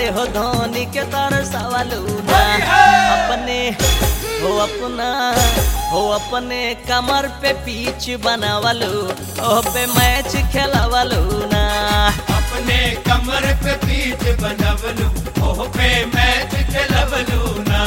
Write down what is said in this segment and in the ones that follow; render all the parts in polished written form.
अरे हो धोनी के तरसवलू ना अपने कमर पे पीछ बनावलू ओ पे मैच खेलवलू ना अपने कमर पे पीठ बनवलू ओह पे मैच खेलवलू ना।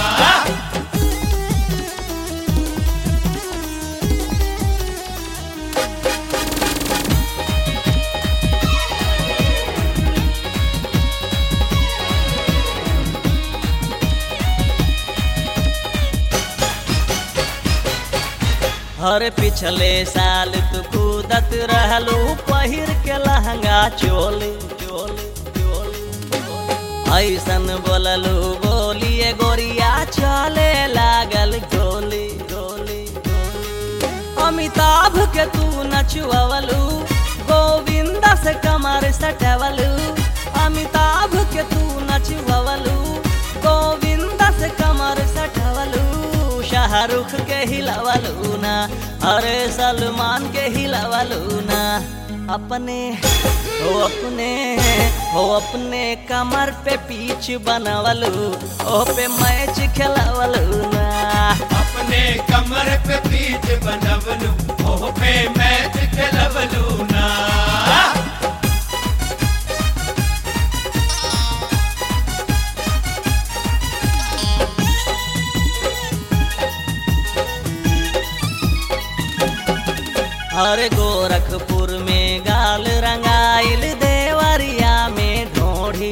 हर पिछले साल तू कूदत रहलू पहिर के लहंगा चोली ऐसन बोललू बोलिए गोरिया चले लागल गोली अमिताभ के तू नचवलू गोविंदा से कमर सटवलू अमिताभ के तू नचवलू गोविंदा से कमर सटवलू शाहरुख के हिलवलू ना अरे सलमान के हिलवलू ना अपने कमर पे पीछ बनवलू ओ पे मैच खेलवलू ना अपने कमर पे पीठ बनवलू ओह पे मैच खेलवलू ना। अरे गोरखपुर में गाल रंगाइल देवरिया में ढोढ़ी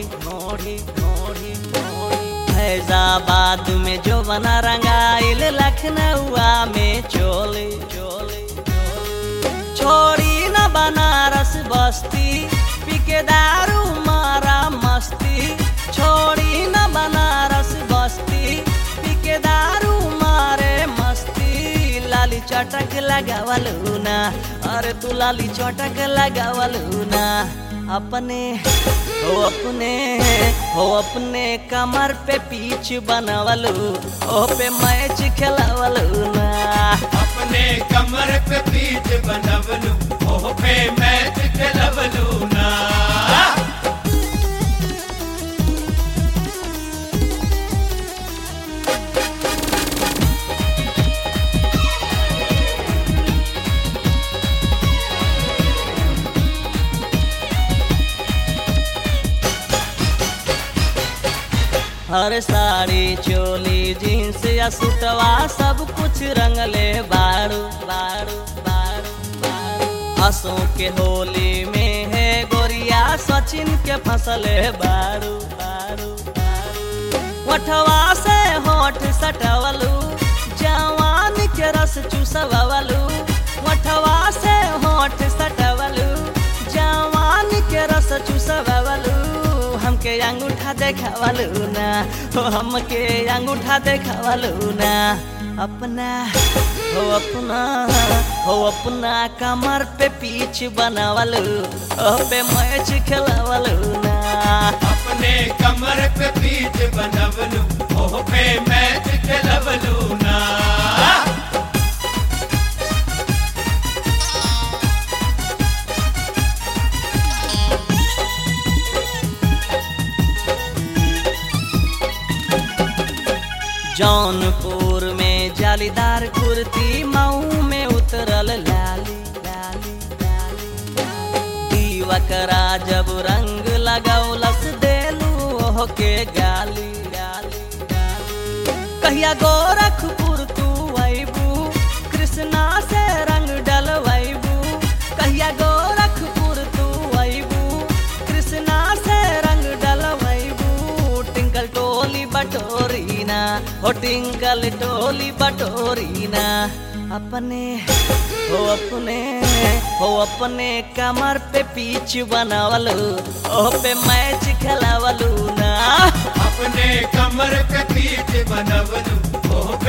फैजाबाद में जो बना रंगाइल लखनऊआ में चोली छोड़ी न बनारस बस्ती पीके दारू मारा मस्ती छोड़ी न बनारस बस्ती पीके दारू मारे मस्ती लाली चटक लगावलू ना अरे तू लाली चटक लगावलू ना अपने कमर पे पीछ बनवलू ओ पे मैच खेलवलू ना अपने कमर पे पीठ बनवलू ओह पे मैच खेलवलू ना। हर साड़ी चोली जींस या सुटवा सब कुछ रंगले बारू हंसों के होली में है गोरिया सचिन के फसले बारू वठवा से होठ सटवलू जवान के रस चूसवलू वठवा से होठ सटवलू जवान के रस चूसवलू हमके अंगूठा देखावलू ना हमके अंगूठा देखावलू ना अपना कमर पे पीछ बनवलू ओ पे मैच खेलवलू ना अपने कमर पे पीठ बनवलू ओह पे मैच खेलवलू ना। जौनपुर में जालीदार कुर्ती मऊ में उतरल लाली दीवकरा जब रंग लगौलस देलू ओह के गाली कहिया गोरखपुर तू अबू कृष्णा से रंग डलवैबू कहिया गोरखपुर तू अबू कृष्णा से रंग डलवैबू टिंकल टोली बटोरी ना हो टिंकल टोली बटोरी ना अपने कमर पे पीछ बनवलू ओ पे मैच खेलवलू ना अपने कमर पे पीठ बनवलू ओह